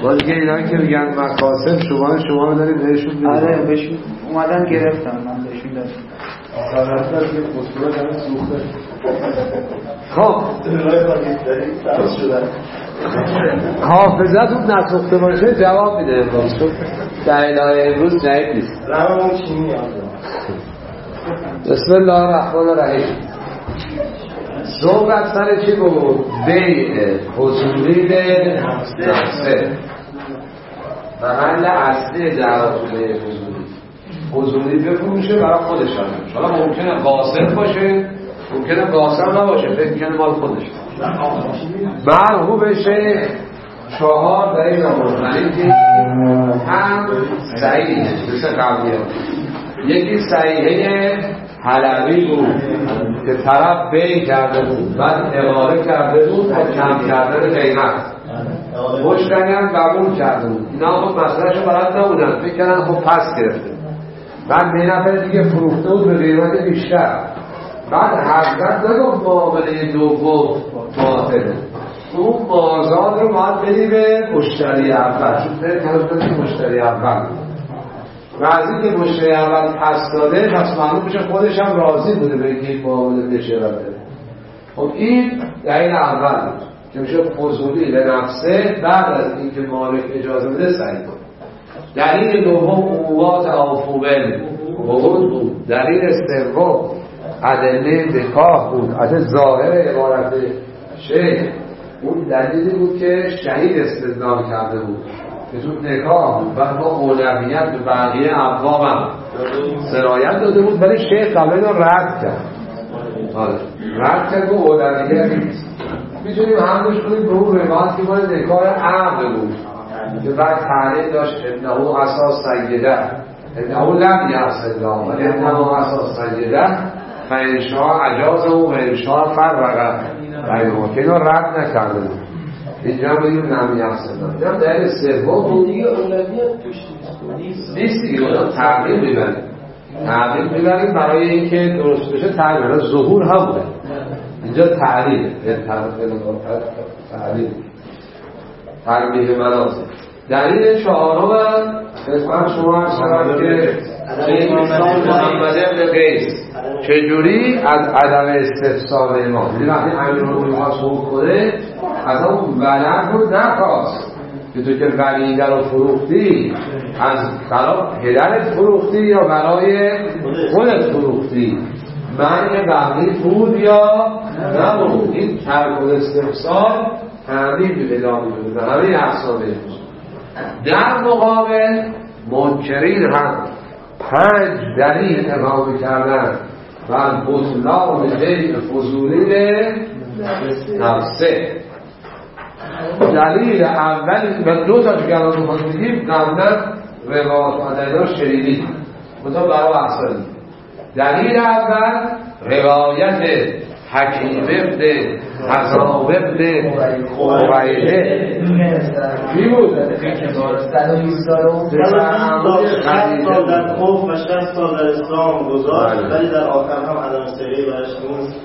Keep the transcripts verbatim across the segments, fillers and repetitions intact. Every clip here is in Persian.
باز که اینا که میگن مکاسب شما شما رو دارید بهشون میدید. آره بهشون اومدن گرفتم من بهشون دادم. آخر رفتن که خسرو همه سوخته. خب حافظتون نسوخته باشه جواب میده امروز چون در اداره امروز جایب نیست. رممون چی میاد؟ بسم الله الرحمن الرحیم. صحبت سر چی بود؟ بیع حضوری به نفسه محل اصلی جراتونه حضوری حضوری بفروشه برای خودش هم. حالا ممکنه قاصد باشه ممکنه قاصد نباشه فکر کنه مال خودش مرحوم بشه چهار دلیل آورد که هم صحیح مثل قبلی ها. یکی صحیحه حلبی بود که طرف بی کرده بود بعد اقاره کرده بود و کم کردن قیمت مشتری هم قبول کرده بود. اینا خب مسئلهش رو بلد نبودن فکر کردن خب پس گرفته بعد یه نفر دیگه فروخته بود به قیمت بیشتر بعد حضرت نگفت معامله دوم باطله اون بازار رو باید بدی به مشتری اول چون فکر کردن مشتری اول و از این که مشتری اول پس داده پس معلوم میشه خودش هم راضی بوده به اینکه این معامله بشه و بده. خب این دلیل اول بود که میشه فضولی به نفسه بعد از اینکه مالک اجازه بده سعی کنه. دلیل دوم قوات آفوبل بود بود. دلیل سوم ادله نکاح بود. از ظاهر عبارت شیخ اون دلیلی بود که شهید استدلال کرده بود که تو نکاح بود و با اولویت به بقیه ابواب هم سرایت داده بود ولی شیخ قبل اینو رد کرد. آره رد کرد و اولویت نیست. میتونیم همش کنیم به اون روایت که مال نکاح عقد بود که بعد تعلیل داشت انه اساس سیده انه لم یحصل له ولی انه اساس سیده فانشاء اجازه و انشاء فرق بینهما که اینو رد نکرده بود. اینجا هم بگیم نمی افسدن اینجا دلیل سوم بود دیگه اولویت توش نیست نیست دیگه اونا تغییر میبریم تغییر میبریم برای اینکه درست بشه تغییر ظهور هم بوده اینجا تغییر تغییر تغییر مناظر. دلیل چهارم خدمت شما شد که محمد ابن قیس چجوری از عدم استفسار ما یعنی وقتی امیر رو میخواست حکم کنه از اون ولد رو نخواست که تو که ولیده رو فروختی از برای پدرت فروختی یا برای خودت فروختی معنی قبلی بود یا نبود. این ترک و استفسار تعمیم به ادامه بود به همه اقسامه. در مقابل منکرین هم پنج دلیل اقامه کردن و بطلان بیع فضولی به نفسه. دلیل اول و دو تا که الان می‌خوایم بگیم قبلا روایات آدینا شنیدید مثلا برای احسن. دلیل اول روایت حکیم ابن حزام ابن خویله چی بود؟ صد و بیست سال در خوف و شصت سال در اسلام گذاشت ولی در آخر هم عدم سریعی برش نیست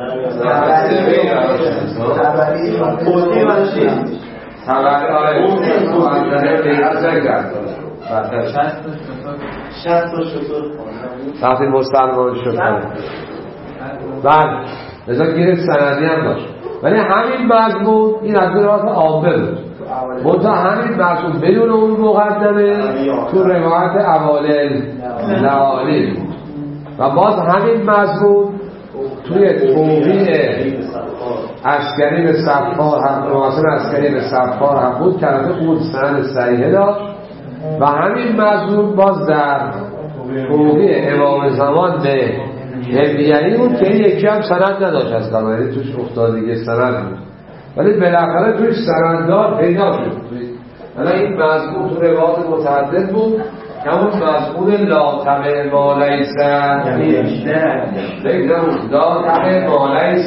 تبری بوتی برش نیست تبری آره شصت تا شطور وقتی مسلمان شد بله لذا گیرت سندی هم داشت ولی همین مضمون این از روایات عامه بود منتها همین مضمون بدون اون مقدمه تو روایت اوالل لعالی بود و باز همین مضمون توی توقیع عسکری به صفار هم نواصل عسکری به صفار هم بود که البته اون سند صحیحه داشت و همین مضمون باز در توقیع امام زمان به همیانی بود که این یکی هم سند نداشت از قبلی توش افتادگی سند بود ولی بالاخره توش سنددار پیدا شد. حالا این مضمون تو روایات متعدد بود که همون مضمون لا تبع ما لیس بگذارون لا تبع ما لیس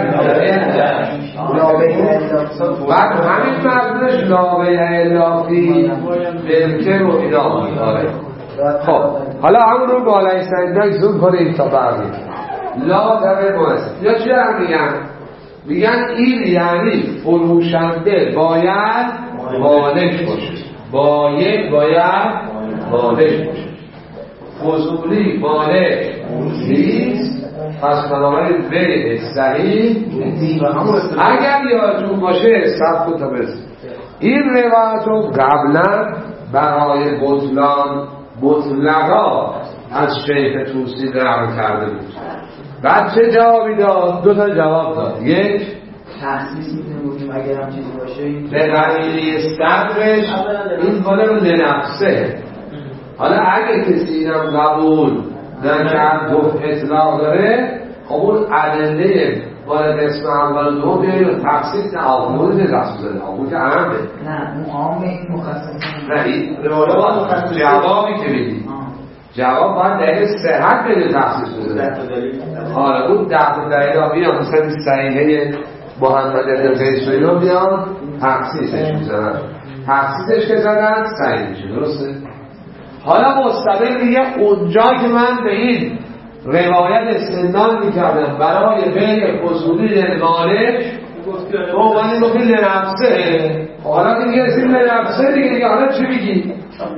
بعد همین مضمونش لا بیع الا فی ملکه و اینا. خب حالا همون رو بالای سندک زوم کنیم تا برمید لا تبع ما لیس یا چی هم میگن؟ میگن این یعنی فروشنده باید مالک باشه، بایع باید مالک باشه. فضولی مالک نیست، پس بنابراین بیع صحیح نیست. اگر یادتون باشه سب تا برسیم این روایت رو قبلا برای بطلان مطلقا از شیخ توسی نقل کرده بود. بعد چه جوابی داد؟ دو تا جواب داد. یک تخصیص میتونه بودیم اگر هم چیزی باشه به قلیلی صدرش این بالا رو لنفسه. حالا اگه کسی اینم قبول نکرد گفت اطلاق داره، خب اون ادله وارد اسم اول دو بیایی تخصیص نه آقمون نه دست بزنه، آقمون که عامه نه اون عام این مخصص نه این جوابی که بیدی جواب باید دلیل صحت بده تخصیص بزنه. حالا اون ده دلیل ها بیان مثلا صحیحه محمد ابن قیس و اینا بیان تخصیصش میزنن، تخصیصش که زدن صحیح میشه. درسته؟ حالا مستقل میگه اونجا که من به این روایت استدلال میکردم برای بیع فضولی للمالک تو من این گفتی لنفسه، حالا دیگه رسیم لنفسه دیگه دیگه حالا چی میگی؟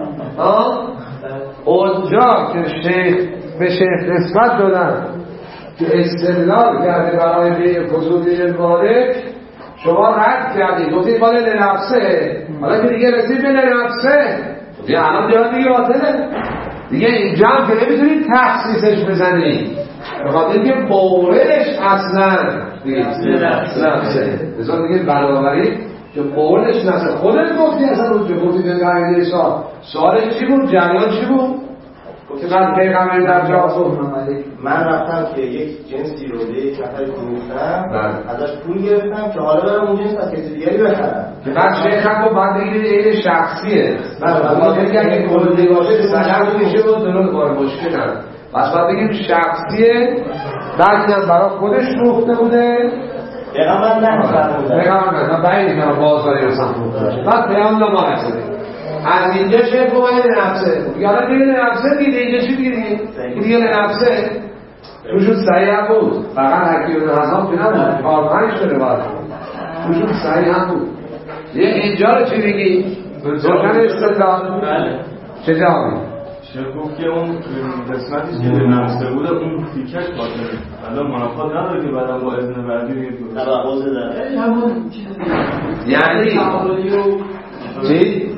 اونجا که شیخ به شیخ نسبت دادن که استدلال کرده برای بیع فضولی للمالک شما رد کردی گفتی باید لنفسه، حالا که دیگه رسیم به لنفسه دیگه الان دیگه دیگه باطله دیگه. اینجا هم که نمیتونی تخصیصش بزنی بخاطر اینکه موردش اصلا نفسه. بذار دیگه بنابراین که موردش نفسه خودت گفتی اصلا اونجا گفتی به قاعده حساب سوالش چی بود؟ جریان چی بود؟ که من پیغمبر در جا خود من رفتم که یک جنسی رو به یک نفر فروختم ازش پول گرفتم که حالا برم اون جنس از کسی دیگری بخرم که بعد شیخ هم بعد بگید این شخصیه بعد بگید اگه کلی باشه سلام میشه بود درست بار مشکل هم بس بعد بگید شخصیه بعد هم برای خودش فروخته بوده پیغمبر نه پیغمبر نه بعید که بازاری مثلا فروخته باشه بعد پیغمبر ما نشده از اینجا چه باید نفسه یالا دیگه نفسه دیگه اینجا چی دیگه دیگه دیگه نفسه توشون صحیح هم بود فقط حکیم حساب که نبود کار پنج شده باید توشون صحیح هم بود دیگه اینجا رو چی دیگی؟ روشن استدلال چه جوابی؟ شیخ گفت که اون قسمتیش که به نفسه بوده اون فیکش باطله الان منافات نداره که بعدم با اذن بعدی دیگه توقع داره همون چیز یعنی چی؟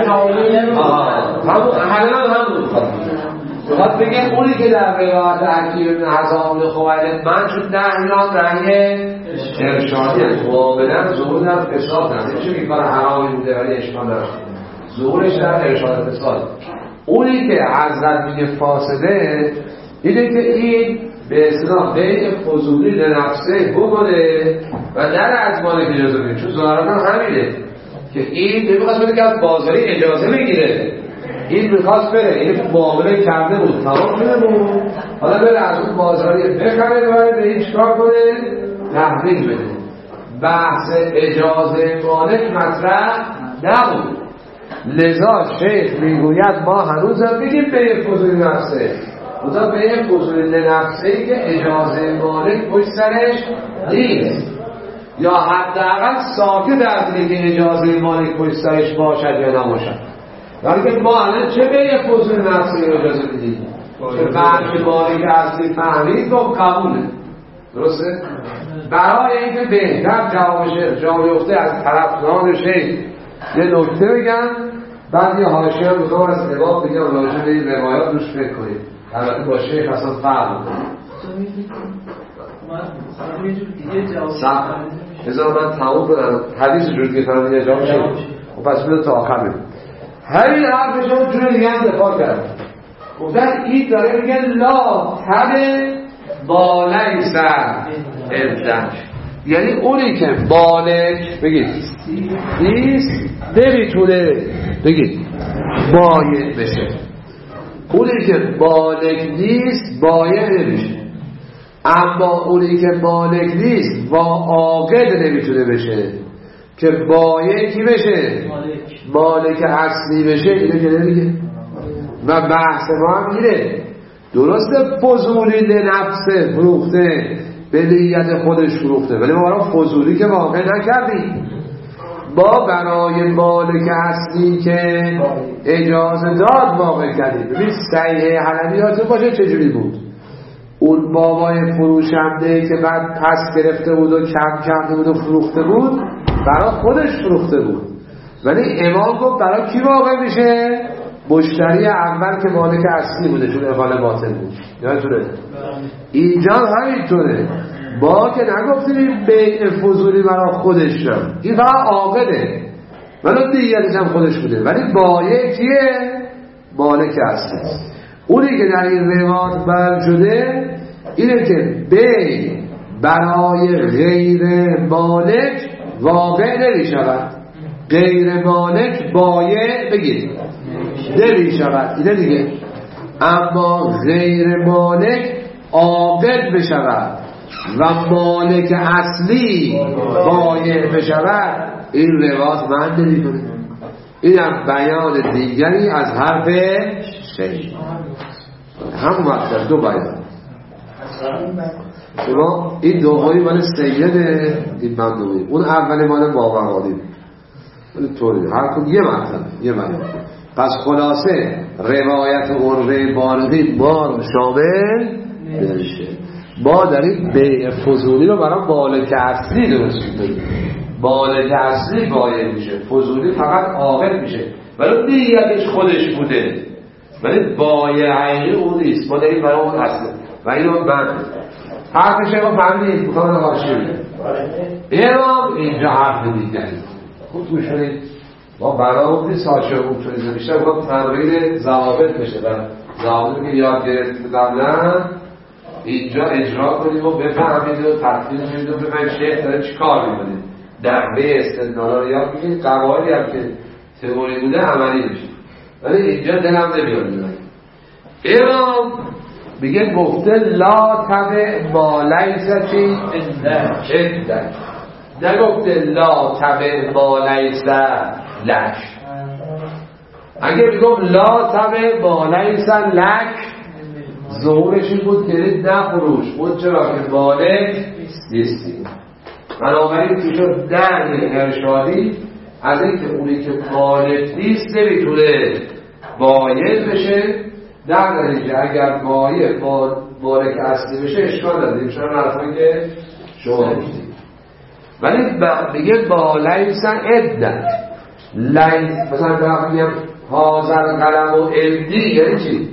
همون حالا همون بخواد بگه اونی که در روایت حکیم ابن حزام خویلد من چون ده ایران رنگه ارشادی هست قابلا ظهور در فساد هست چون این کار حرامی بوده ولی اشکال دارد ظهورش در ارشاد فساد. اونی که حضرت میگه فاسده اینه که این به اصطلاح بیع فضولی لنفسه بکنه و در از مالک اجازه بگیره چون ظاهرا همینه که این نمیخواست بده که از بازاری اجازه بگیره این میخواست بره این معامله کرده بود تمام شده بود حالا بره از اون بازاری بخره و به این چکار کنه تحویل بده. بحث اجازه مالک مطرح نبود لذا شیخ میگوید ما هنوز هم بگیم به فضولی نفسه خدا به فضولی نفسه ای که اجازه مالک پشت سرش نیست یا حداقل ساکت از اینکه اجازه مالک پشت سرش باشد یا نباشد. ولی که ما الان چه به فضولی نفسه اجازه بدیم که بعد مالک اصلی فهمید گفت قبوله. درسته؟ برای اینکه بهتر جواب شیخ جا بیفته از طرفداران شیخ یه نکته بگم بعد یه حاشیه هم میخوام از نگاه بگم راجع به این روایات روش فکر کنید البته با شیخ اصلا فرق میکنه. بذار من تموم کنم حدیث جور دیگه کنم دیگه جا میشه و پس بیده تا آخر بیم همین حرف شما جور دیگه هم دفاع کرد گفتن این داره میگه لا تبه بالای سر ابدن یعنی اونی که بالک بگید نیست نمیتونه بگید باید بشه اونی که بالک نیست باید نمیشه اما اونی که بالک نیست با عاقل نمیتونه بشه که باید کی بشه مالک اصلی بشه اینه که نمیگه و بحث ما هم اینه درسته فضولی لنفسه فروخته به نیت خودش فروخته ولی ما را فضولی که واقع نکردیم با برای مالک اصلی که اجازه داد واقع کردیم. ببین صحیح حلبیات باشه چجوری بود؟ اون بابای فروشنده که بعد پس گرفته بود و کم کرده بود و فروخته بود برای خودش فروخته بود، ولی امام گفت برای کی واقع میشه؟ مشتری اول که مالک اصلی بوده، چون اقاله باطل بود. یادتونه؟ اینجا همینطوره، ما که نگفتیم بیع فضولی برای خودش شد، این فقط عاقده ولی دیگرش هم خودش بوده، ولی بایع کیه؟ مالک اصلی. اونی که در این روایت بیان شده اینه که بیع برای غیر مالک واقع نمی شود، غیر مالک بایع بگید نمی شود، اینه دیگه. اما غیر مالک عاقد بشود و مالک اصلی بایع بشود، این روایت من نمی کنه. این هم بیان دیگری از حرف شیخ، هم مطلب دو بیان. شما این دوهایی مال سیده، این مندوی، اون اولی مال باقرانی، ولی طوری هر کن یه مطلب یه بیان. پس خلاصه روایت عروه بارقی بار شامل نمیشه. ما در این بیع فضولی رو برای مالک اصلی درست می‌کنیم، مالک اصلی بایع میشه، فضولی فقط عاقد میشه ولی دیگرش خودش بوده، ولی بایع حقیقی اون نیست. ما داریم برای اون اصله و اینو من حرفش رو فهمید میخوام حاشیه بده. ایران اینجا حرف دیگری خوب گوش کنید. ما برای نیست حاشیه خوب شدید بیشتر باید تمرین ضوابط بشه و ضوابطی که یاد گرفتید قبلا اینجا اجرا کنیم و بفهمید و تطبیق کنید و بفهمید شیخ داره چی کار میکنید. نحوه استدلالا رو یاد بگید، قواعدی هم که تئوری بوده عملی میشه، ولی اینجا دلم نمیاد میاد. ایران میگه گفته لا تبع ما لیس چی؟ عندک. نگفته لا تبع ما لیس لک. اگه میگم لا تبع ما لیس لک ظهورش این بود که نفروش بود، چرا که مالک نیستی. بنابراین که شد در ارشادی از این که اونی که مالک نیست نمیتونه بایع بشه. در نتیجه اگر بایع مالک اصلی بشه اشکال داره، چرا نرفایی که شما میشید. ولی میگه با لیسن عدت لیس، مثلا برای میگم حاضر قلم و عدی یعنی چی؟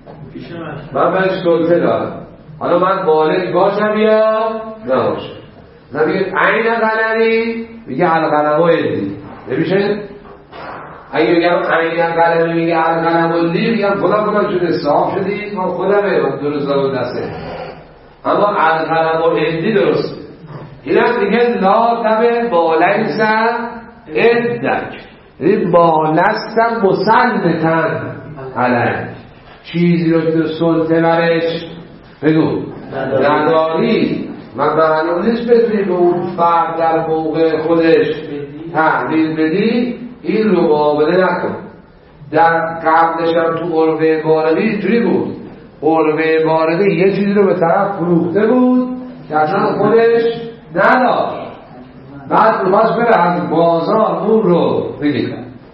من بهش سلطه دارم، حالا من مالک باشم یا نباشم. نمیگه عین قلمی، میگه القلم و عدی نمیشه. اگه بگم عین قلمی میگه القلم و عدی، میگم خدا خدا شده صاحب شدید ما خودمه من درست دارم دسته، اما القلم و عدی درست. اینم دیگه لا تبع بالیسن عدک، این بالستن مسلمتن علیک، چیزی رو که سلطه برش بگو نداری من برنامه نیست بتونی به اون فرد در موقع خودش تحلیل بدی، این رو مقابله نکن. در قبلش هم تو عروه بارقی اینجوری بود، عروه بارقی یه چیزی رو به طرف فروخته بود که اصلا خودش نداشت، بعد رو باز بره از بازار اون رو بگیره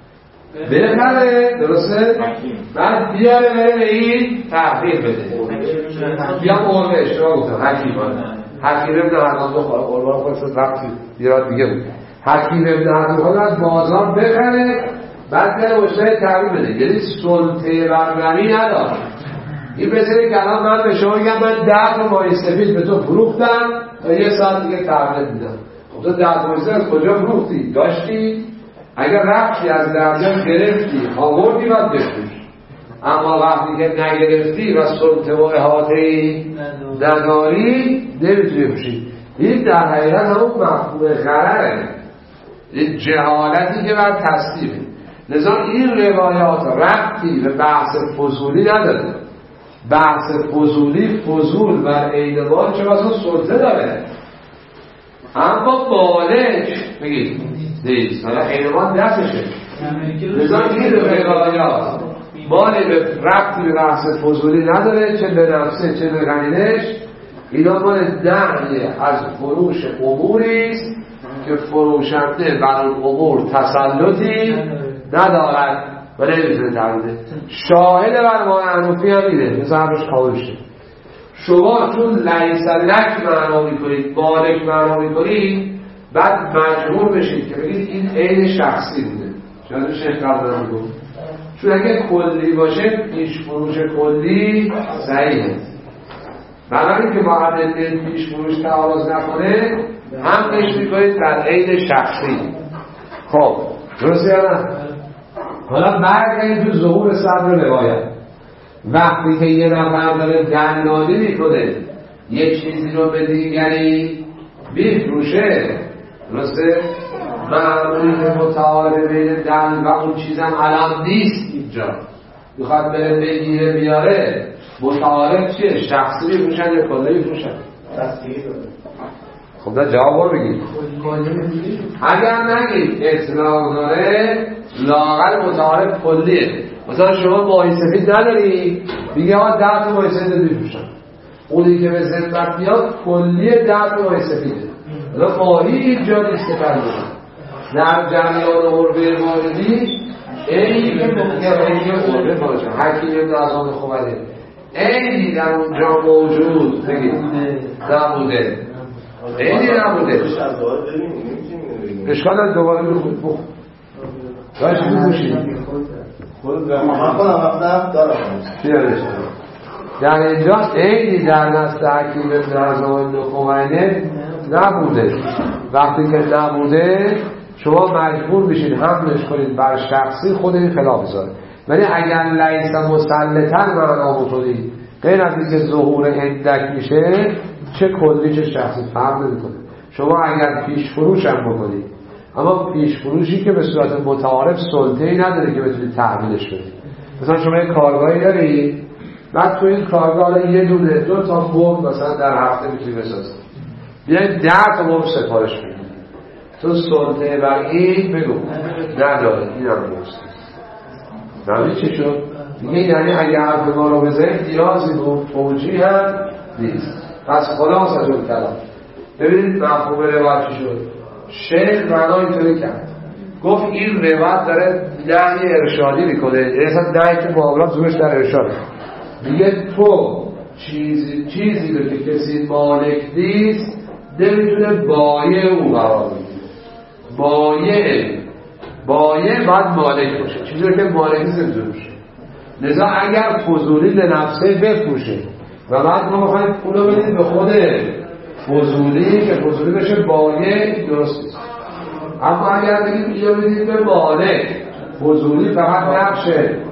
بخره، درسته؟ بعد بیاره بره به این تحقیق بده. بیام عروه اشترا گفتم حکیمان حکیم ابن حرمان دو خواهد قربان خود شد رفتی بیراد دیگه بود. حکیم ابن حرمان خود از بازار بخره بعد بره مشتری تحقیق بده، یعنی سلطه برنمی نداشت. این بسیاری که الان من به شما میگم من ده تا ماهی سفید به تو فروختم تا یه ساعت دیگه تحقیق میدم. خب تو ده تا ماهی سفید از کجا فروختی؟ داشتی؟ اگر رفتی از درجا گرفتی آوردی باید بفروش، اما وقتی که نگرفتی و سلطه و احاطه‌ای نداری نمیتونی بفروشی. این در حقیقت همون مفهوم غرره، این جهالتی که بر تصدیبه. لذا این روایات ربطی به بحث فضولی نداره. بحث فضولی فضول بر عین مال چه مثلا سلطه داره، اما مالک بگید نیست، حالا عین مال دستشه. لذا این روایات مالی به ربطی به بحث فضولی نداره، چه به نفسه چه به غنینش. اینا مال دعی از فروش اموریست که فروشنده بر اون امور تسلطی ندارد و نمیتونه تغییره. شاهد بر ما حنفی هم میده مثل همش کامل شد. شما چون لیس لک معنا میکنید مالک معنا میکنید بعد مجبور بشید که بگید این عین شخصی بوده. شاید شیخ قبل میگفت چون اگه کلی باشه پیش فروش کلی صحیحه. بنابراین که با عدد پیش فروش تعارض نکنه هم نش میکنید در عین شخصی. خب درسته یا نه؟ حالا برگردیم تو ظهور صدر روایت. وقتی که یه نفر داره دلالی میکنه یک چیزی رو به دیگری بیفروشه، درسته؟ معمولی که متعارف بین دل و اون چیزم الان نیست اینجا میخواد بره بگیره بیاره، متعارف چیه؟ شخصی بیفروشن یا کلی بیفروشن؟ خب دا جواب بگید. اگر نگید اطلاق داره لاغر متعارف کلیه. مثلا شما ماهی سفید نداری میگه ها ده تا ماهی سفید بیفروشن، اونی که به ذمت میاد کلیه ده تا ماهی سفیده. حالا ماهی اینجا نیست که فرمونه در جریان عربه موردی اینی که ممکنه اینی عربه باشه حکیم دازان خوبه اینی در اونجا موجود بگید نبوده، اینی نبوده. اشکال از دوباره بخود بخود داشت بگوشید خود به محمد خودم وقتم دارم در اینجا اینی در نست حکیم دازان خوبه نبوده. وقتی که نبوده شما مجبور بشید حملش کنید بر شخصی، خود این خلاف زاره. ولی اگر لیس مسلطن معنا بکنید غیر از اینکه ظهور اندک میشه چه کلی چه شخصی فرق نمیکنه. شما اگر پیش فروش هم بکنید اما پیش فروشی که به صورت متعارف سلطه‌ای نداره که بتونید تحویلش بدید. مثلا شما یک کارگاهی دارید بعد تو این کارگاه یه دونه دو تا مرغ مثلا در هفته میتونید بسازید، بیاید ده تا مرغ سفارش بدید، تو سلطه بر این بگو نداره، این هم درست نمیدونی چی شد؟ دیگه یعنی اگه حرف ما رو بزنید نیازی بود توجیه هم نیست. پس خلاص از اون کلام ببینید مفهوم روایت چی شد. شیخ معنا اینطوری کرد، گفت این روایت داره نهی ارشادی میکنه، اصلا نهی که معاملات زورش در ارشاد میگه تو چیزی چیزی رو که کسی مالک نیست نمیتونه بایع او قرار بگیره. بایع بایع باید مالک باشه، چیزی رو که مالک نیست نمیتونه باشه. لذا اگر فضولی لنفسه بفروشه و بعد ما بخوایم پولو بدیم به خود فضولی که فضولی بشه بایع، درست نیست. اما اگر بگیم اینجا بدیم به مالک، فضولی فقط نقش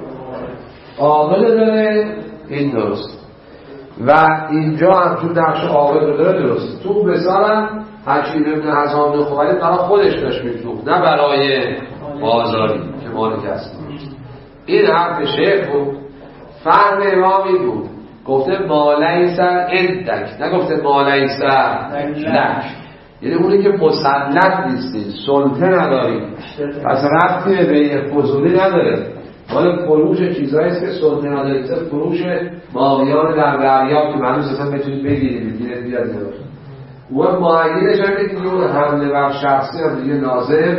عاقل داره، این درست. و اینجا هم چون نقش عاقل داره درست. تو مثلا حکیم ابن حزام خوبری برای خودش داشت میفروخت نه برای بازاری که مالک هست. این حرف شیخ بود. فهم امامی بود، گفته مالیس اندک، نگفته مالیس لک. یعنی اونی که مسلط نیستی، سلطه نداری، پس ربطی به بین فضولی نداره. مال فروش چیزهایی است که سلطه نداری، مثل فروش ماهیان در دریا که معنوس اصلا بتونید بگیرید بگیرید بیاد نمید. اون معینش هم که دیگه اون حمله بر شخصی هم دیگه ناظر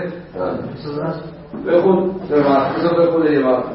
بخون بخون بخون یه بار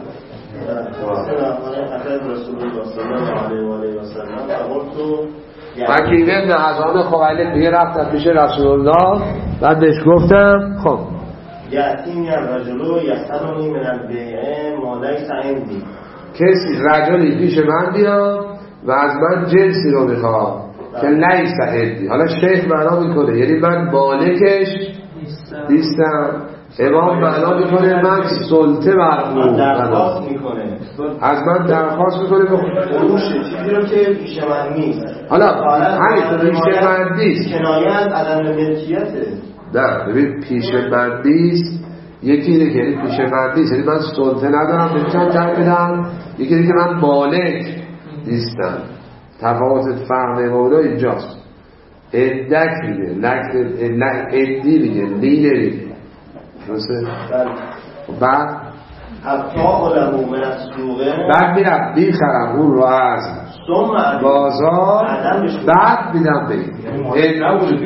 حکیم ابن حزام خویلد دیگه رفتم پیش رسول الله بعد بهش گفتم خب یعتیم یا رجلو یسألونی من البیع ما لیس عندی، کسی رجلی پیش من بیاد و از من جنسی رو میخواد که لیس عندی. حالا شیخ معنا میکنه یعنی من مالکش نیستم، امام معنا میکنه من سلطه بر اون درخواست میکنه، از من درخواست میکنه فروش چیزی رو که پیش من نیست. حالا همین پیش من نیست کنایه از عدم ملکیته. نه ببین پیش من نیست یکی دیگه یعنی پیش من نیست یعنی من سلطه ندارم نمیتونم تر بدم، یکی دیگه من مالک نیستم. تفاوت فهم مولا اینجاست. اندک میگه لک ادی میگه لینه میگه درسته؟ بعد ابتاع له من السوقه، بعد میرم میخرم اون رو از بازار، بعد میدم به این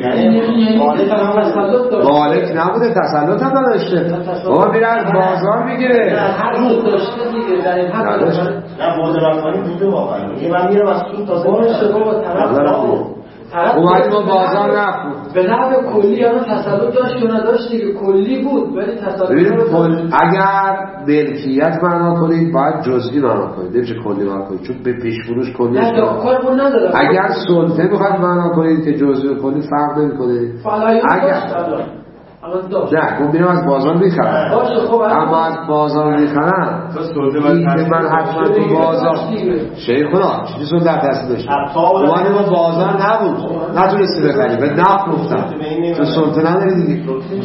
مالک نبوده، تسلط هم نداشته. بابا میره از بازار میگیره. هر روز داشته دیگه در این حد نه بازارخوانی بوده واقعا. میگه من میرم از سوق تازه باشه بابا طرف اومدی با بازار رفت به نحو کلی یعنی تسلط داشت یا نداشت دیگه کلی بود ولی تسلط کل... اگر ملکیت معنا کنید باید جزئی معنا کنید، نمیشه کلی معنا کنید، چون به پیش فروش کلی نه کارمون نداره. اگر سلطه میخواد معنا کنید که جزئی و کلی فرق نمیکنه. اگر نه من میرم از بازار میخرم، اما از بازار میخرم این که من حتما تو بازار شیخ خدا چیزی سون در دست داشت اومدی با بازار نبود نتونستی بخری به نفت مفتم تو سلطه نداری دیگه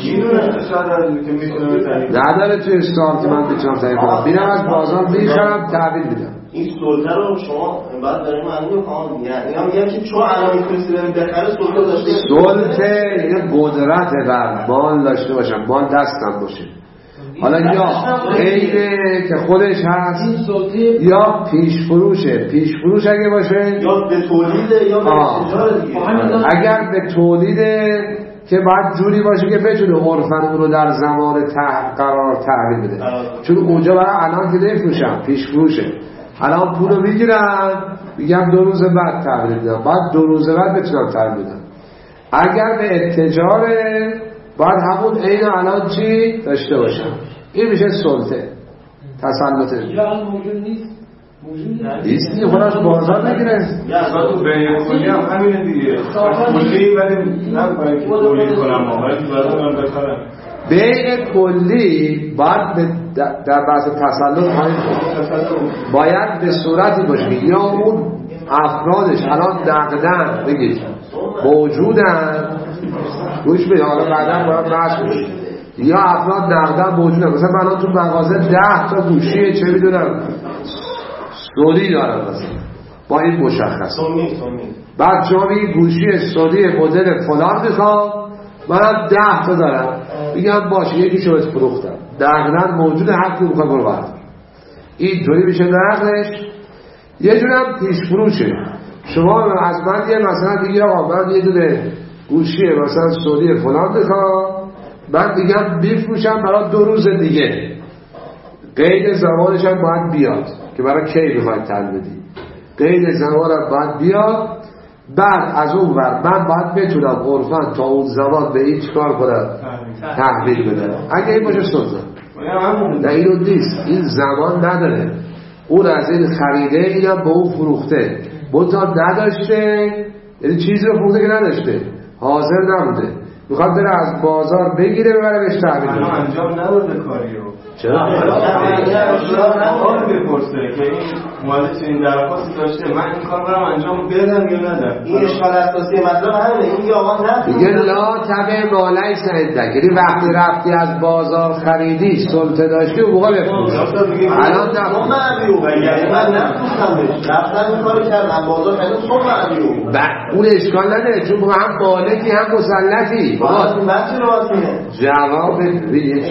نداره توی استار که من میتونم تایی کنم. میرم از بازار میخرم تحویل میدم. این سلطه رو شما بعد داریم معنی رو فهم یعنی هم میگم که چون الان میتونستی بریم بخره سلطه داشته سلطه یه قدرت بر مال داشته باشم، مال دستم باشه. حالا یا غیره که خودش هست یا پیش فروشه. پیش فروش اگه باشه یا به تولیده یا به تجاره دیگه. اگر به تولیده که باید جوری باشه که بتونه عرفاً اون رو در زمان ته قرار تحویل بده، چون اونجا برای الان که نمیفروشم پیش فروشه، الان پول رو میگیرم میگم دو روز بعد تحویل میدم، بعد دو روز بعد بتونم تحویل بدم. اگر به اتجاره باید همون عین الان چی داشته باشم. این میشه سلطه تسلطه. ایران موجود نیست، نیست دیگه خودش بازار نگیره. اصلا تو بین کلی هم همینه دیگه کلی ولی نمی‌خوام که تولی کنم ولی بازار من بخرم. بین کلی باید در بحث تسلط باید به صورتی باشه یا اون افرادش الان نقدن بگید موجودن، گوش بید حالا بعدا باید بحث بشه، یا افراد نقدن موجودن. مثلا من تو مغازه ده تا گوشی چه میدونم سودی دارم مثلا با این مشخص، بعد جامی گوشی سودی مدل فلان میخوام منم ده تا دارم میگم باشه یکی شو فروختم، نقدن موجود هر کی میخواد برو بعد این طوری میشه نقدش. یه جورم پیش فروشه. شما از من یه مثلا دیگه آقا من یه دونه گوشی مثلا سودی فلان میخوام، من میگم میفروشم برای دو روز دیگه، قید زمانش هم باید بیاد که برای کی میخواید تل بدی، قید زمانم باید بیاد. بعد از اون ور من باید بتونم عرفاً تا اون زمان به این چکار کنم تحویل بدم. اگه این باشه سلطه نه اینو نیست، این زمان نداره. اون از این خریده اینم به اون فروخته منتها نداشته، یعنی چیزی رو فروخته که نداشته حاضر نبوده میخواد بره از بازار بگیره ببره بهش تحویل بده. انجام نداده کاری رو چرا؟ نمی‌خواد بپرسه که این مالک این درخواست داشته من این کار رو انجام بدم یا ندم. این اشکال اساسی مطلب همینه. این که آقا نه دیگه لا تبع مالک سنده، یعنی وقتی رفتی از بازار خریدی سلطه داشتی اون موقع بفروش. الان نه من نفروختم رفتن این کارو کردم بازار خریدم صبح معلوم اون اشکال نداره چون هم مالکی هم مسلطی. باید بچه رو واسینه جواب یه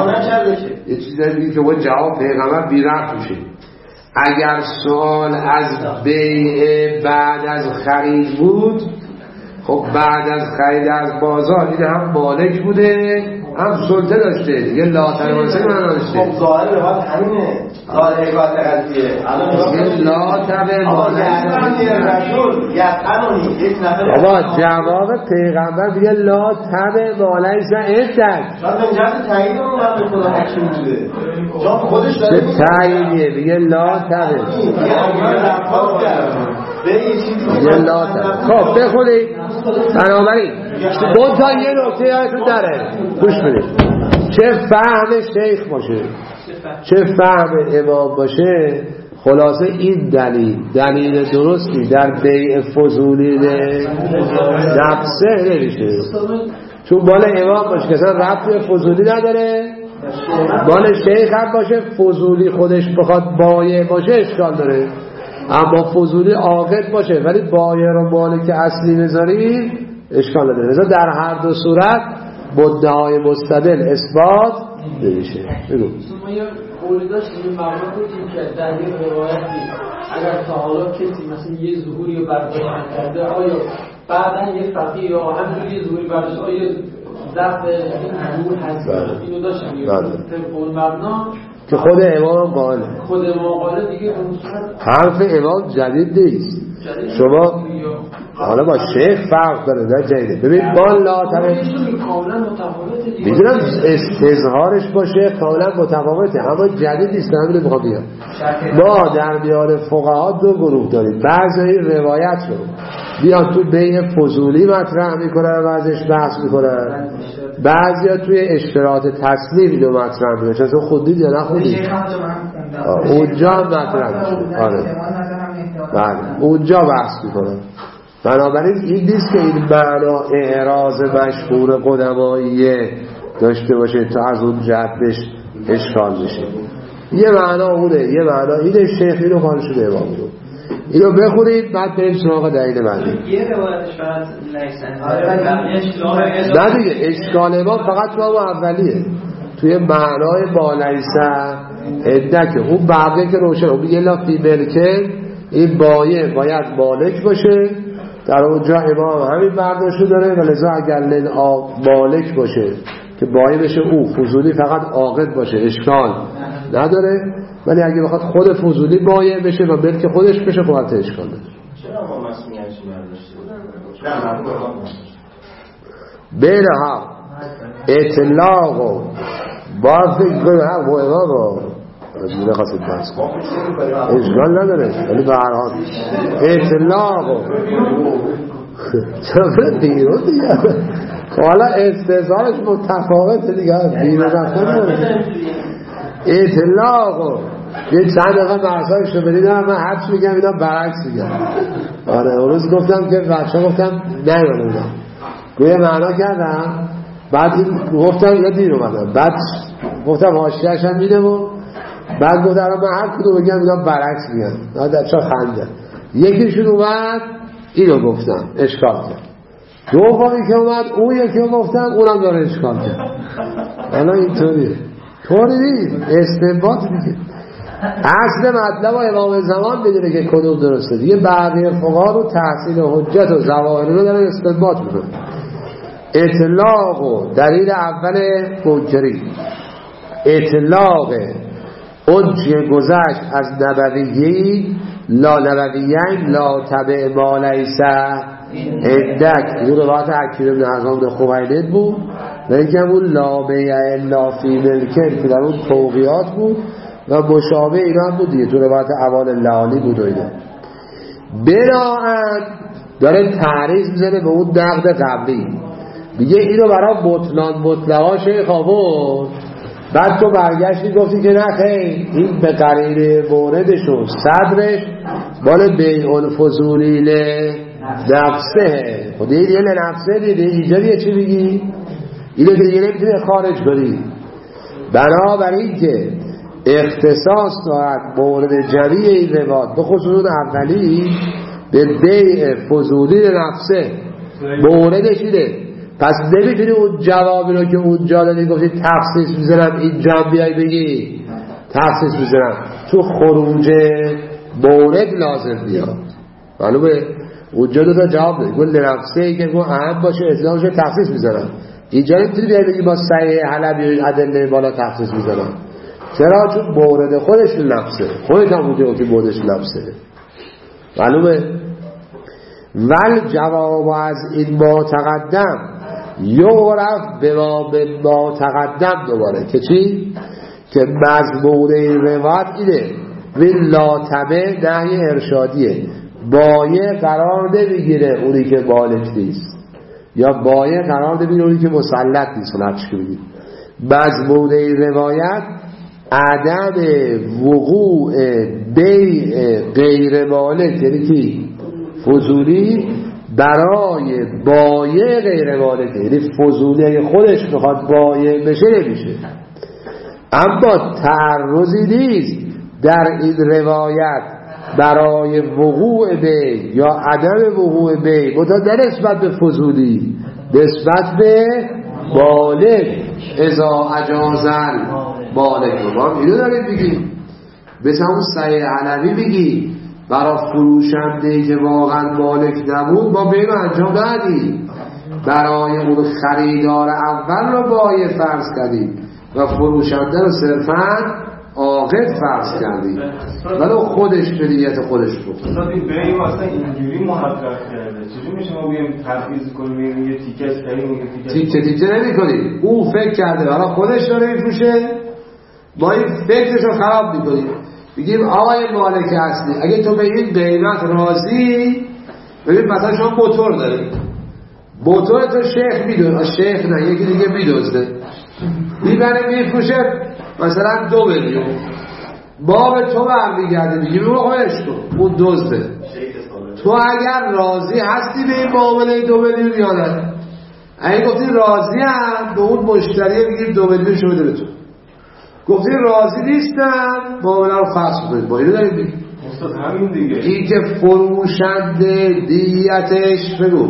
چیزی دیگه که با جواب پیغمبر بیرفت میشه. اگر سوال از بیع بعد از خرید بود، خب بعد از خرید از بازار این هم مالک بوده هم سلطه داشته دیگه، لا تبع من داشته. خب ظاهر به حال همینه، ظاهر حکایت قضیه الان لا تبع مالک بابا جواب پیغمبر دیگه لا تبع مالک زندک شاید به جهت تایید اون وقت به خدا حکیم بوده جا خودش داره چه تاییدیه دیگه لا تبع دیگه لا تبع. خب بخونید بنابراین دو تا یه نکته یادتون داره گوش بدید، چه فهم شیخ باشه چه فهم امام باشه، خلاصه این دلیل دلیل درستی در بیع فضولی نفسه نمیشه، چون مال امام باشه که اصلا ربط به فضولی نداره، مال شیخ هم باشه فضولی خودش بخواد بایع باشه اشکال داره، اما فضولی عاقد باشه ولی بایع رو مالک اصلی بذاری اشکال نداره. مثلا در هر دو صورت مدعای مستدل اثبات نمیشه. بگو ما یه قولی داشتیم این مبنا بودیم که در یه روایتی اگر تا حالا کسی مثلا یه ظهوری رو برداشت کرده آیا بعدا یه فقیه یا همینجوری یه ظهوری برداشت آیا ضبط این ظهور هست؟ اینو داشتیم یه قول مبنا که خود امام هم قائله، خود امام قائله دیگه اون حرف امام جدید نیست. شما حالا با شیخ فرق داره نه جدیده. ببین بالا تمام میدونم استظهارش با شیخ کاملا متفاوته اما جدید نیست. نمیده بخوام بیام ما در میان فقها دو گروه داریم. بعضی روایت رو بیان تو بیع فضولی مطرح میکنن و ازش بحث میکنن، بعضی ها توی اشتراط تسلیم اینو مطرح میکنن. چون خودید یا نه خودید اونجا هم مطرح میکنن. آره بله اونجا بحث میکنن. بنابراین این نیست که این معنا اعراض مشهور قدمایی داشته باشه تا از اون جهتش اشکال بشه. یه معنا اونه، یه معنا اینه. شیخ اینو خواهد شده امام رو اینو بخونید بعد بریم سراغ دلیل بعدی. یه روایتش فقط لیسن نه دیگه اشکال امام فقط تو هم اولیه توی معنای با لیسن اندکه اون بقیه که روشن اون یه لافی ملکه این بایه باید مالک باشه. در اونجا امام همین برداشتو داره و لذا اگر لن مالک باشه که بایه بشه او فضولی فقط عاقد باشه اشکال نداره، ولی اگه بخواد خود فضولی بایه بشه و ملک خودش بشه خودت اشکال داره. چرا ما مسئولیت چی برداشته بین ها اطلاق و باز فکر کنه هم و امام رو میره خواستید بحث کن اشکال نداره ولی به هر حال اطلاق و چرا بیرون دیگه حالا استظهارش متفاوته دیگه بیرون رفتن نداره. اطلاق و یه چند دقیقه بحثایش رو بدیدم من هرچی میگم اینا برعکس میگم. آره اون روز گفتم که بچه گفتم نیمانوندم گویه معنا کردم بعد گفتم اینا دیر اومدم بعد گفتم حاشیه‌اش هم میدم و بعد گفتم من هر کدوم بگم اینا برعکس میگم. نه در چا خنده یکیشون اومد اینو گفتم اشکال کرد، دومی که اومد اون یکی رو گفتم اونم داره اشکال کرد. الان اینطوریه طوری نیست استنباط میگه اصل مطلب و امام زمان بدونه که کدوم درسته دیگه. بقیه فقها رو تحصیل حجت و ظواهر رو دارن استنباط میکنن. اطلاق و دلیل اول منکری اطلاق اون چیه گذشت از نبویی لا نبویین لا تبع ما لیسه اندک این روایت حکیم بن حزام بن خویلد بود و اینکه همون لا بیع الا فی ملکن که در اون توقیات بود و مشابه اینا هم بود دیگه تو روایت اول لالی بود و اینا. بناهن داره تعریض میزنه به اون نقد قبلی میگه اینو برای بطلان بطلقا شیخ آورد بعد تو برگشتی گفتی که نه خیلی این به قرینه موردش و صدرش مال بیع الفضولی نفسه خود این یه نفسه دیده اینجا یه چی بگی اینو که دیگه نمیتونه خارج کنی. بنابراین که اختصاص دارد مورد جمعی این روایت به خصوص اولی به بیع فضولی نفسه موردش اینه. پس نمیتونی اون جوابی رو که اونجا دادی گفتی تخصیص میزنم اینجا بیای بگی تخصیص میزنم تو خروج مورد لازم بیاد. معلومه اونجا دو تا جواب دادی گفت لنفسه ای که گفت اهم باشه اطلاقش تخصیص میزنم. اینجا نمیتونی بیای بگی با صحیح حلبی ادله بالا تخصیص میزنم. چرا؟ چون مورد خودش لنفسه خودت هم بودی که موردش لنفسه. معلومه ول جواب از این ما تقدم یعرف به ما به ما تقدم دوباره که چی؟ که مضمون روایت اینه وین لاتمه نهی ارشادیه بایه قرار نمیگیره اونی که مالک نیست یا بایه قرار نمیگیره اونی که مسلط نیست. نفش که بگید مضمون روایت عدم وقوع بیع غیر مالک یعنی کی؟ فضولی برای بایع غیر مالک یعنی فضولی اگه خودش میخواد بایع بشه نمیشه. اما تعرضی نیست در این روایت برای وقوع بیع یا عدم وقوع بیع متأ نسبت به فضولی نسبت به مالک ازا اجازن مالک رو ما اینو داریم بگیم. مثل اون صحیح علوی بگی برای فروشنده که واقعا مالک نبود ما بینو انجام دادیم، برای اون خریدار اول رو بایع فرض کردیم و فروشنده رو صرفاً عاقد فرض کردیم ولی خودش به نیت خودش فروخت. مثلا این بیع مثلا اینجوری محقق کرده چجوری میشه ما بگیم تفویض کنیم یه تیکه از کنیم یه تیکه تیکه نمی‌کنیم. اون فکر کرده حالا خودش داره میفروشه، ما این فکرش رو خراب می‌کنیم. بگیم آقای مالک اصلی اگه تو به این قیمت راضی، ببین مثلا شما موتور داری، موتور تو شیخ میدوزه، شیخ نه یکی دیگه میدوزه، میبره میفروشه مثلا دو میلیون، ما به تو برمیگرده میگیم اون آقایش کن اون دزده. تو اگر راضی هستی به این معامله دو میلیون یا نه؟ اگه گفتی راضی هم به اون مشتری میگیم دو میلیون شو بده به تو، گفتی راضی نیستم معامله رو فسخ کنید. با اینو داریم بگیم همین دیگه این که فروشنده دیتش بگو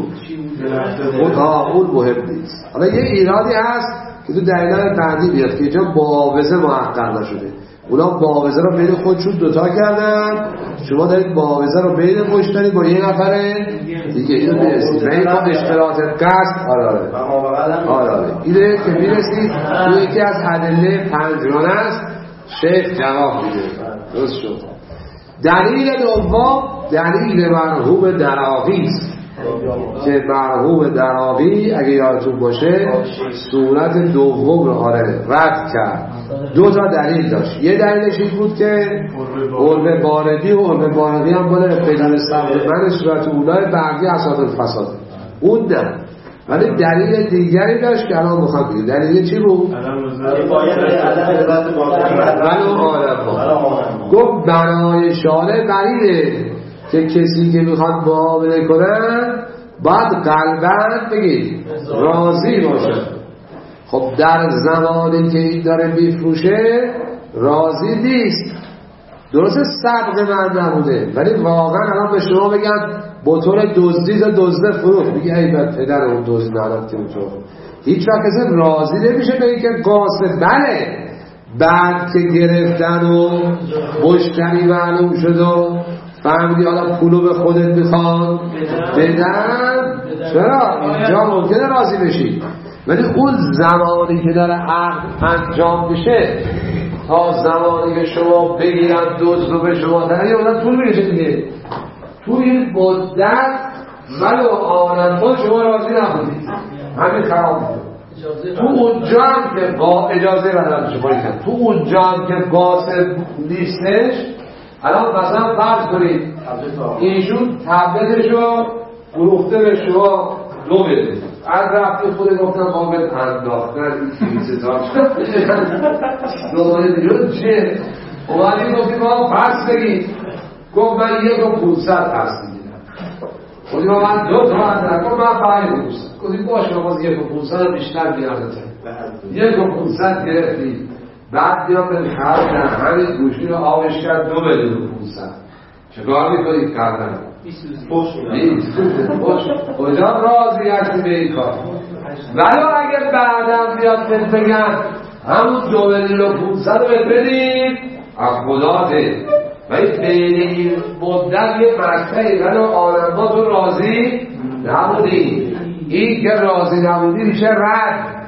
اون اون مهم نیست. حالا یه ایرادی هست که تو دلیلان بعدی بیاد که اینجا معاوضه محقق نشده، اونا معاوضه رو بین خودشون دوتا کردن، شما دارید معاوضه رو بین مشتری با یه نفر دیگه اینو میرسید بین ما اشتراط قصد. آره آره اینه که میرسید تو یکی از ادله پنجگانه است شیخ جواب میده. درست شد. دلیل دوم دلیل مرحوم دراغی است که مرحوم دراغی اگه یادتون باشه صورت دوم رو آره رد کرد. دو تا دلیل داشت. یه دلیلش این بود که عرب باردی و عرب باردی هم باید پیدان سبب من صورت اولای بعدی اساس الفساد اون نه، ولی دلیل دیگری داشت که الان میخوام بگیم. دلیل چی بود؟ گفت برای شارع دلیله که کسی که میخواد معامله کنه باید قلباً بگید راضی باشه. خب در زمانی که این داره میفروشه راضی نیست، درسته سبق من نبوده ولی واقعا الان به شما بگن بطور دزدی تا دزده فروخت، میگه ای بر پدر اون دزد نالت که اونجا هیچ وقت کسی راضی نمیشه به اینکه قاصد. بله بعد که گرفتن و مشتری معلوم شد و فهمیدی حالا پولو به خودت میخوان بدن، چرا اینجا ممکنه راضی بشی، ولی اون زمانی که داره عقد انجام میشه تا زمانی که شما بگیرن دزد رو به شما دارن یه مدت طول میشه دیگه. تو این مدت ولو آنان شما راضی نبودید همین خراب میشه. تو اونجا هم که با اجازه بدن شما کنید، تو اونجا هم که قاصد نیستش، الان مثلا فرض کنید ایشون تبلتشو فروخته به شما دو بده، از رفتی خود گفتم قابل انداختن این کلیسه دار دوباره دیگه چه اومدی گفتی ما پس بگید، گفت من یک و پونصد پس میگیرم، گفتی ما من دو تا اندر گفت من پنج و پونصد، گفتی باشه باز یک و پونصد بیشتر میارده یک و پونصد گرفتی، بعد بیا به خرد نه همین گوشی رو آبش کرد دو بدون و پونصد، چکار میکنید کردن؟ نیست کجا راضی هستی به این کار؟ ولی اگر بعدم بیاد بهت بگن همون دو بدون و پونصد رو بهت بدید از خدا ده ولی بین این مدت یه مقطعی ولی آدم با تو راضی نبودی، این که راضی نبودی میشه رد،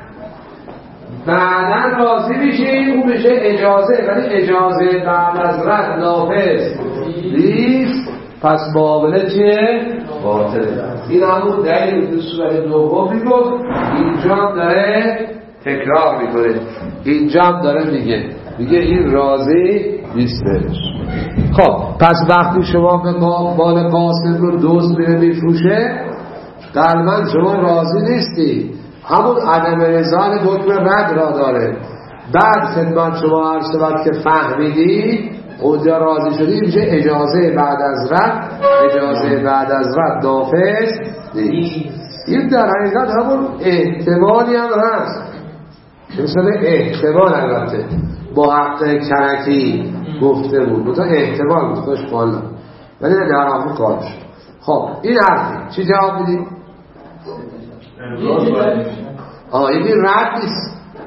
بعدا راضی میشی اون میشه اجازه، ولی اجازه بعد از رد نافذ نیست، پس معامله چیه؟ باطله. این همون دلیل تو صورت دوم میگفت، اینجا هم داره تکرار میکنه، اینجا هم داره میگه میگه این راضی نیستش. خب پس وقتی شما به مال قاصد رو دزد میره میفروشه قلباً شما راضی نیستی، همون عدم رضایت حکم رد را داره. بعد خدمت شما عرض شد که فهمیدی اونجا راضی شدی میشه اجازه بعد از رد، اجازه بعد از رد نافذ نیست. این در حقیقت همون احتمالی هم هست، مثل احتمال البته با حق کرکی گفته بود بودتا احتمال بود خوش بالا ولی در همون کار شد. خب این حرفی چی جواب میدیم؟ آه این رد نیست،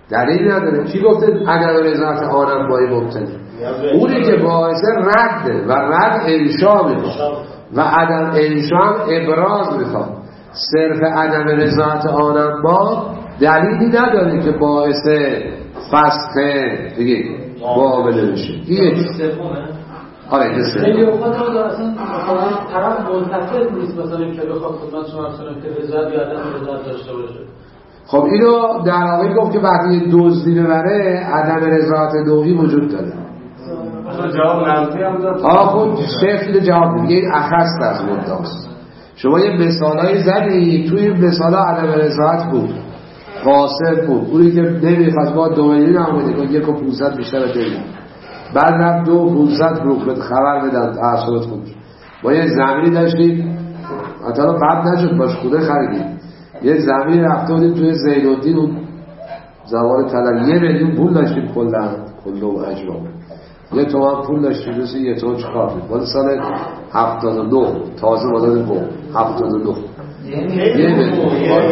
دلیل نداره. کی گفته عدم رضایت آنم بای مبتدی؟ اونی که باعث رده و رد انشا میخواد و عدم انشا هم ابراز میخواد. صرف عدم رضایت آنم با دلیلی نداره که باعث فسخ دیگه معامله بشه. این آره درسته. خیلی اوقات اصلا مثلا طرف منتفض نیست مثلا که بخواد خدمت شما مثلا که رضایت یا عدم رضایت داشته باشه. خب اینو در واقع گفت که وقتی دزدی ببره عدم رضایت دویی وجود داره. مثلا جواب منفی هم داد. آه خود شیخ جواب میگه این اخص از مدعاست. شما یه مثالایی زدی توی مثالا عدم رضایت بود، قاصد بود، اونی که نمیخواد با دو میلیون آمده که یک و پونصد بیشتر دیگه بعد رفت دو و پونصد روخ خبر بدن تحصیلات خود. ما یه زمینی داشتیم حتی قبل نشد باش خوده خریدیم، یه زمینی رفته بودیم توی زیدالدین اون زمان طلب یه میلیون پول داشتیم کلا کلا و اجرام یه تومن پول داشتیم دوستی یه تومن چکار بود باید سال هفتاد و دو تازه مداد بود هفتاد و دو یه میلیون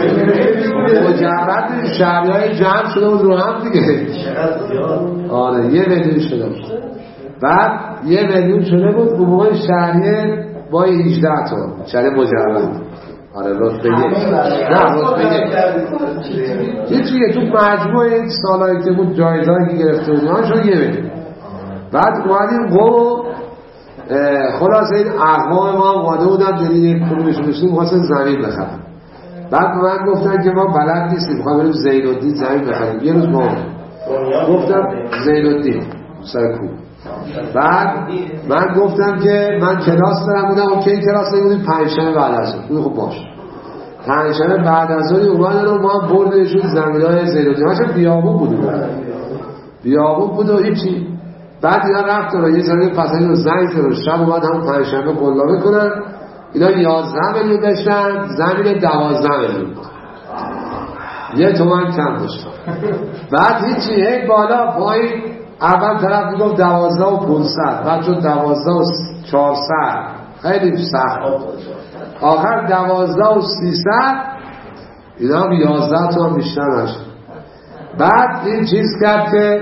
مجرد شهری های جمع شده بود رو هم دیگه آره یه میلیون شده بود. بعد یه میلیون شده بود اون موقع شهریه با هجده تومن شهریه مجرد آره رتبه یک نه رتبه یک یه چیه تو مجموعه سالایی که بود جایزهایی که گرفته بود آن شد یه میلیون. بعد اومدیم قوم خلاص این اقوام ما اومده بودن داری یک پول بشون بشتیم خواستن زمین بخرم. بعد من گفتن که ما بلد نیستیم خواهیم بریم زیدالدین زمین بخریم. یه روز ما گفتم زیدالدین سر کوه. بعد من گفتم که من کلاس دارم بودم اوکی کلاس دارم بودیم پنجشنبه بعد از اون خب باشه پنجشنبه بعد از اون اومدن و ما بردنشون زمینای زیدالدین هاشم بیابون بود بیابون بود و هیچی. بعد اینا رفتن و یه زمین پسانی رو زنگ زدن شب اومد هم پنجشنبه قلابه کنن اینا یازده میلیون داشتن زمین دوازده میلیون یه تومن کم داشتن. بعد هیچی هی بالا پایین اول طرف میگفت دوازده و پونصد بعد شد دوازده و چهارصد خیلی سخت آخر دوازده و سیصد اینا هم یازده تومن بیشتر نشد. بعد این چیز کرد که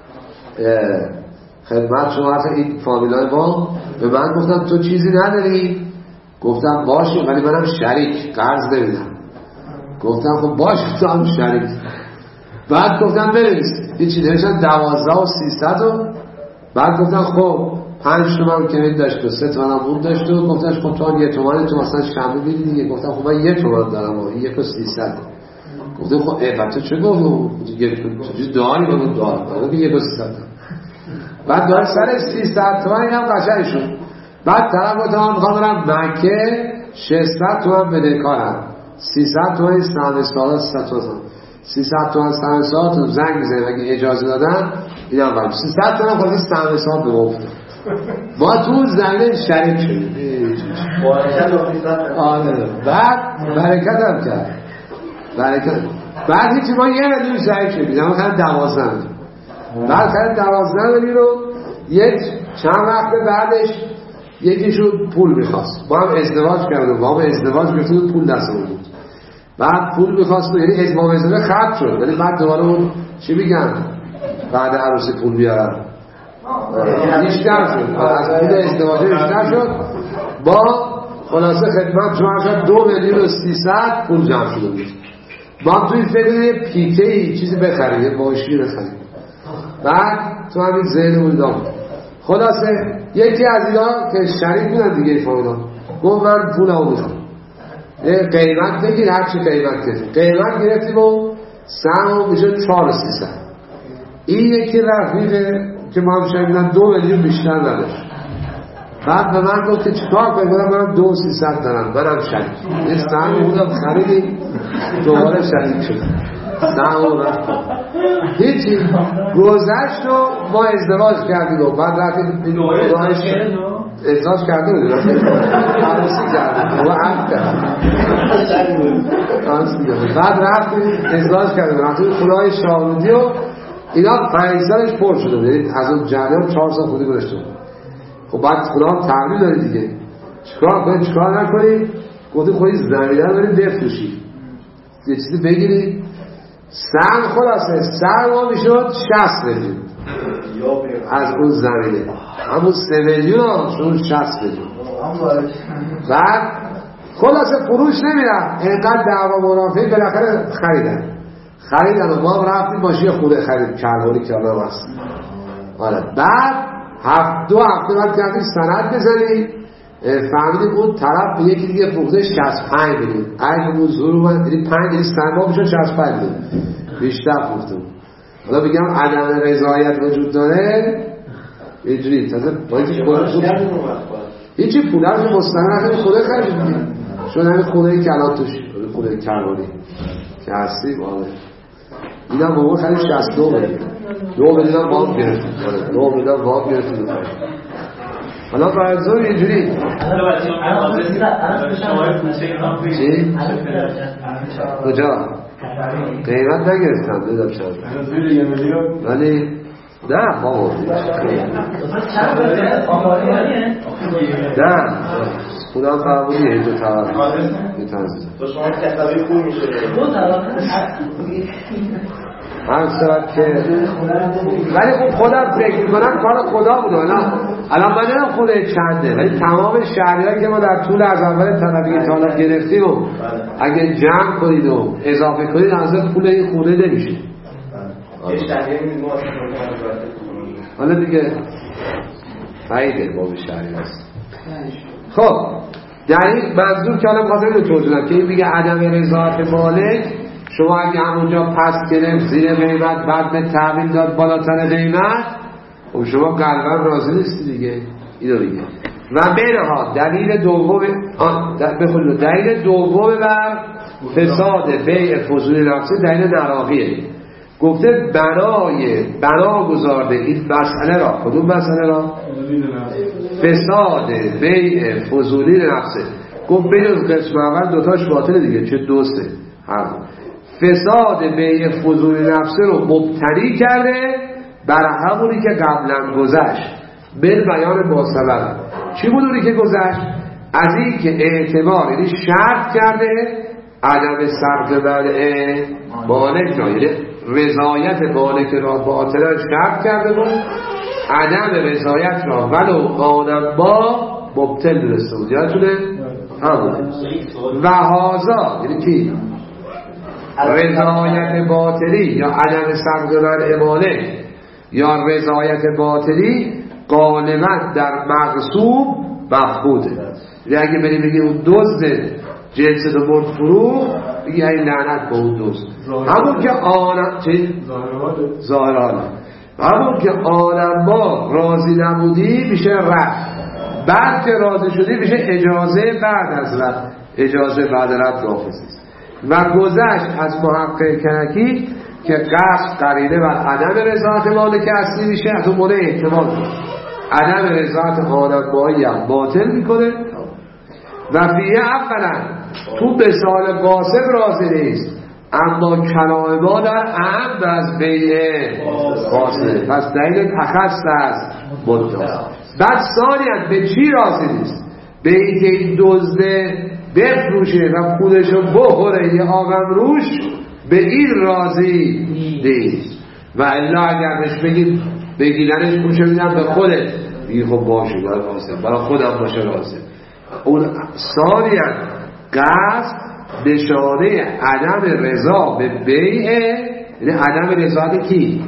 خدمت شما هست این فامیلای ما به من گفتم تو چیزی نداری؟ گفتم باشه ولی منم شریک قرض نمیدم. گفتم خب باشه تو هم شریک. بعد گفتم بنویس هیچی نوشتن دوازده و سیصد و بعد گفتم خب پنج تومن کمید داشت و سه تومن هم اون داشت و گفتنش خب تو هم یه تومن تو مثلا شکمه بیدی دیگه. گفتم خب من یه تومن دارم و یک و سیصد. گفتم خب ای بچه چه گفتم چه داری بگم دارم بگم یک و سیصد. بعد داره سر سیصد تومن این هم قشنگ شد. بعد طرف گفتم من میخوام برم مکه ششصد تومن بدهکارم سیصد تومن سهم سالات سیصد تومن سیصد تومن سهم سالات زنگ میزنیم اگه اجازه دادن این هم برم سیصد تومن خواهد سهم سالات بگفتم ما تو زنگ شریک شدیم. بعد برکت هم کرد برکت. بعد هیچی ما یه میلیون شریک شدیم اما خیلی دوازده میلیون. بعد خیلی دوازده میلیون رو یک چند وقت بعدش یکیشون پول میخواست با هم ازدواج کردیم با هم ازدواج گرفتیم پول دستمون بود. بعد پول میخواست یعنی ازدواج ازدواج ختم شد ولی بعد دوباره اون چی میگن بعد عروسی پول بیارن بیشتر شد از پول ازدواج بیشتر شد با خلاصه خدمت شما شد دو میلیون و سیصد پول جمع شده بود. ما توی فکر یه پیکه ای چیزی بخریم یه باشی بخریم. بعد تو همین ذهن بودم خلاصه یکی از اینا که شریک بودن دیگه فایدان گفت من پول هم میخوام قیمت بگیر هرچی قیمت گرفتیم قیمت گرفتیم و سهم میشه چهار و سیصد. این یکی رفیقه که ما هم شنیدن دو میلیون بیشتر نداشت. بعد به من گفت که چیکار کنم من دو و سیصد دارم برم شریک یه سهم بودم خریدیم دوباره شریک شد سهم و رفت هیچی گذشت و ما ازدواج کردیم و بعد رفتیم ازدواج کردیم و عروسی کردیم و عقد کردیم بعد رفتیم ازدواج کردیم رفتیم خدای شاهرودی و اینا پنج سالش پر شده یعنی از اون جریان چهار سال خودی گذاشته بود. خب بعد خدا هم تحویل داره دیگه چیکار کنیم چیکار نکنیم گفتیم خودی زمینه رو بریم بفروشیم یه چیزی بگیریم سهم خلاصه سهم ما میشد شصت میلیون از اون زمینه، همون سه میلیون هم شد شصت میلیون. بعد خلاصه فروش نمیرم، اینقدر دعوا منافعی بالاخره خریدن خریدن و ما رفتیم ماشین خوده خرید کلوری که آنها هست. بعد هفت دو هفته بعد کردیم سند بزنیم، فهمیدیم اون طرف به یکی دیگه فروخته شصت و پنج میلیون. اگه اون زور اومد دیدیم پنج دیگه سنما میشه شصت و پنج میلیون بیشتر فروخته. حالا بگم عدم رضایت وجود داره اینجوری تازه با اینکه هیچی پوله رو مستند نکنیم خوده خریدیم شد همین خوده کلان توش خوده کلانی که هستی باله این هم موقع خرید شصت و دو میلیون دو میلیون وام گرفتیم دو میلیون وام گرفتیم حالا فرضور اینجوری چی؟ کجا؟ قیمت نگرفتم دیدم شد ولی نه بابا نه خدا فرمونی هیچ و طرف تو شما کتابی خوب میشه هم سرد که ولی خب خودم فکر کنم کار خدا بود. الان الان من نمیدونم خوده چنده ولی تمام شهریهایی که ما در طول از اول طلبی طالب گرفتیم و اگه جمع کنید و اضافه کنید از پول این خونه نمیشه. یه شهریه میدیم ما حالا دیگه فایده باب شهریه هست. خب در این منظور که الان خواستم اینو توضیح بدم که این دیگه عدم رضایت مالک، شما اگه همونجا پس گرفت زیر قیمت بعد به تحویل داد بالاتر قیمت خب شما قلبا راضی نیستی دیگه. اینو دیگه و بینها دلیل دوم بخونید دلیل دوم بر فساد بیع فضولی نفسی دلیل نراقیه. گفته بنای بنا گذارده این مسئله را. کدوم مسئله را؟ فساد بیع فضولی نفسه. گفت بین قسم اول دوتاش باطله دیگه چه دوسته هم فساد بیع فضولی نفسه رو مبتنی کرده بر همونی که قبلا گذشت بل بیان باصبر. چی بود اونی که گذشت؟ از این که اعتبار یعنی شرط کرده عدم صرف بلعه مالک را، یعنی رضایت مالک را باطلا شرط کرده بود، عدم رضایت را ولو آنم با مبتل درسته بود. یادتونه؟ همونه و هازا یعنی کی؟ رضایت باطلی یا عدم صرف بلعه مالک یا رضایت باطلی غالبا در مغصوب مفقوده. یعنی اگه بریم بگیم اون دزد جنس دو برد فروخ بگی این لعنت به اون دزد، همون که آنم چی؟ ظاهرانه همون که آنم با راضی نبودی میشه رفت، بعد که راضی شدی میشه اجازه بعد از رفت، اجازه بعد رفت رافضی و گذشت از محقق کنکی که قصد قرینه بر عدم رضایت مالک اصلی میشه. از اون مورد احتمال عدم رضایت آنمایی هم باطل میکنه و فیه اولا تو به سال قاسم راضی نیست اما کلامه در اهم از بیعه قاسم، پس دلیل تخص از مدعا. بعد ثانیاً به چی راضی نیست؟ به این که این دزده بفروشه و پولشو بخوره یه آقم روش به این راضی نیست. و الا اگر بهش بگید بگیدنش موشه میدن به خودت بگید خب باشه باید قاسم برای خودم باشه راضی. اون ثانیاً قصد نشانه عدم رضا به بیعه، یعنی عدم رضایت کی؟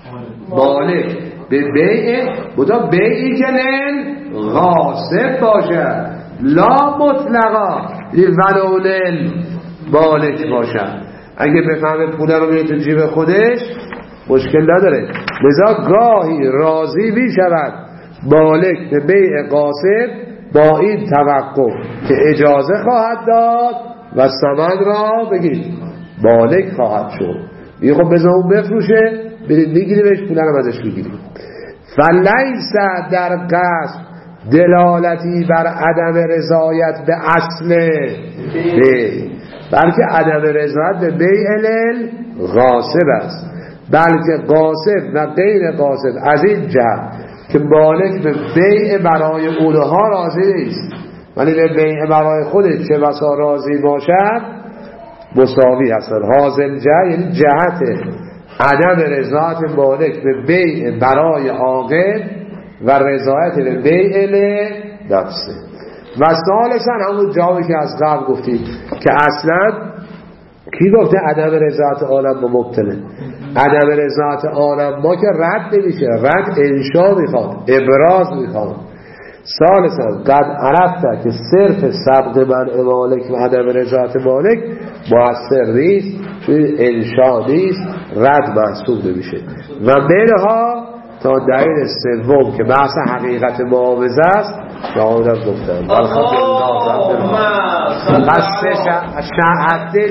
مالک به بیعه، بودا بیعی که لن غاصب باشه لا مطلقا ولو لن مالک باشه. اگه بفهمه پوله رو بیره تو جیب خودش مشکل نداره. لذا گاهی راضی می شود مالک به بیع قاصب با این توقع که اجازه خواهد داد و ثمن را بگید مالک خواهد شد. میگه خب بذار اون بفروشه برید میگیریمش پوله رو ازش میگیریم. فلیس در قصد دلالتی بر عدم رضایت به اصل بیع، بلکه عدم رضایت به بیع الل غاصب است. بلکه قاصب و غیر قاصب از این جهت که مالک به بیع برای اونها راضی نیست ولی به بیع برای خودش چه بسا راضی باشد مساوی هستن. حاصل جه یعنی جهت عدم رضایت مالک به بیع برای عاقل و رضایت به بیع نفسه. و ثالثا همون جایی که از قبل گفتیم که اصلا کی گفته عدم رضایت عالم با مبتله؟ عدم رضایت عالم ما که رد نمیشه، رد انشا میخواد، ابراز میخواد. ثالثا قد عرفته که صرف سبق منع مالک و عدم رضایت مالک مؤثر نیست، چون انشا نیست، رد محسوب نمیشه. و منها تا دلیل سوم که بحث حقیقت معاوضه است که آنم گفتن.